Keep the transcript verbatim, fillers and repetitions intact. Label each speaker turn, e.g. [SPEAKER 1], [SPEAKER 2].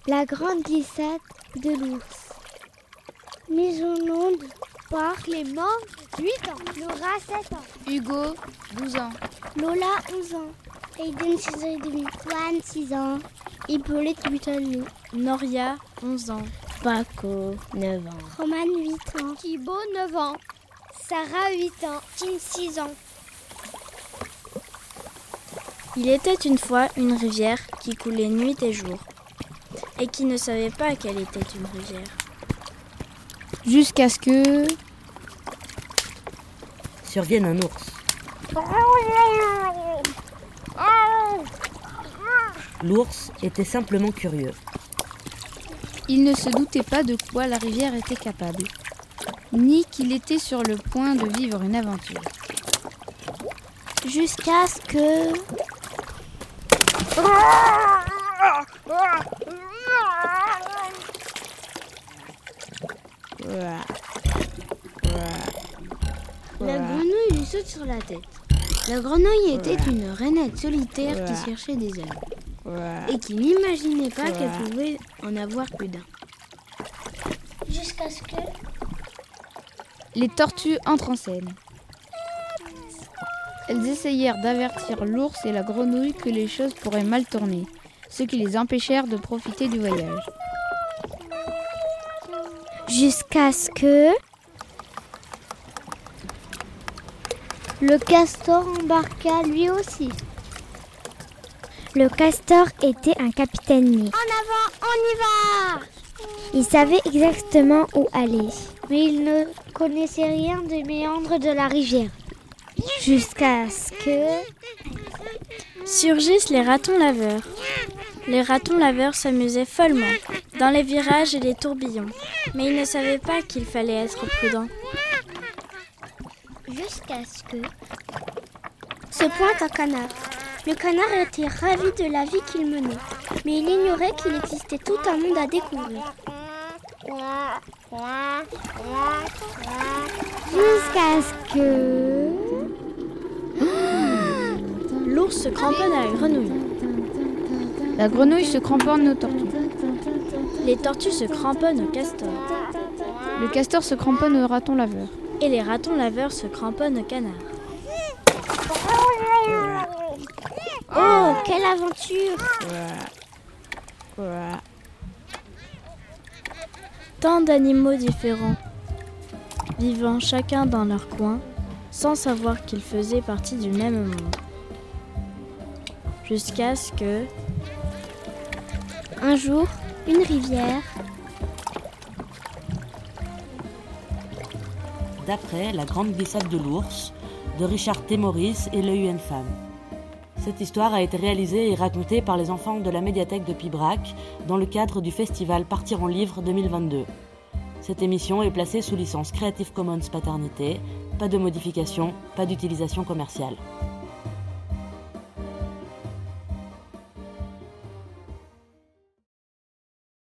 [SPEAKER 1] La grande glissade de l'ours. Mise au monde par Clément, huit ans. Laura, sept ans.
[SPEAKER 2] Hugo, douze ans.
[SPEAKER 1] Lola, onze ans. Aiden, six ans et demi. Juan, six ans. Hippolyte, huit ans et demi.
[SPEAKER 2] Noria, onze ans.
[SPEAKER 3] Paco, neuf ans.
[SPEAKER 1] Roman, huit ans. Thibaut, neuf ans. Sarah, huit ans. Tim, six ans.
[SPEAKER 2] Il était une fois une rivière qui coulait nuit et jour, et qui ne savait pas qu'elle était une rivière.
[SPEAKER 4] Jusqu'à ce que...
[SPEAKER 5] survienne un ours. L'ours était simplement curieux.
[SPEAKER 4] Il ne se doutait pas de quoi la rivière était capable, ni qu'il était sur le point de vivre une aventure.
[SPEAKER 1] Jusqu'à ce que...
[SPEAKER 3] La grenouille lui saute sur la tête. La grenouille était une rainette solitaire qui cherchait des amis et qui n'imaginait pas qu'elle pouvait en avoir plus d'un.
[SPEAKER 1] Jusqu'à ce que...
[SPEAKER 4] Les tortues entrent en scène. Elles essayèrent d'avertir l'ours et la grenouille que les choses pourraient mal tourner, ce qui les empêchèrent de profiter du voyage.
[SPEAKER 1] Jusqu'à ce que... Le castor embarqua lui aussi. Le castor était un capitaine né. En avant, on y va! Il savait exactement où aller, mais il ne connaissait rien des méandres de la rivière. Jusqu'à ce que...
[SPEAKER 2] Surgissent les ratons laveurs. Les ratons laveurs s'amusaient follement dans les virages et les tourbillons, mais ils ne savaient pas qu'il fallait être prudent.
[SPEAKER 1] Jusqu'à ce que... Se pointe un canard. Le canard était ravi de la vie qu'il menait, mais il ignorait qu'il existait tout un monde à découvrir. Jusqu'à ce que...
[SPEAKER 2] L'ours se cramponne à la grenouille.
[SPEAKER 4] La grenouille se cramponne aux tortues.
[SPEAKER 2] Les tortues se cramponnent au castor.
[SPEAKER 4] Le castor se cramponne au raton laveur.
[SPEAKER 2] Et les ratons laveurs se cramponnent au canard.
[SPEAKER 1] Oh, quelle aventure!
[SPEAKER 2] Tant d'animaux différents, vivant chacun dans leur coin, sans savoir qu'ils faisaient partie du même monde. Jusqu'à ce que...
[SPEAKER 1] Un jour, une rivière...
[SPEAKER 5] D'après La grande glissade de l'ours, de Richard T. Morris et L'œil une femme. Cette histoire a été réalisée et racontée par les enfants de la médiathèque de Pibrac dans le cadre du festival Partir en livre deux mille vingt-deux. Cette émission est placée sous licence Creative Commons Paternité, pas de modification, pas d'utilisation commerciale.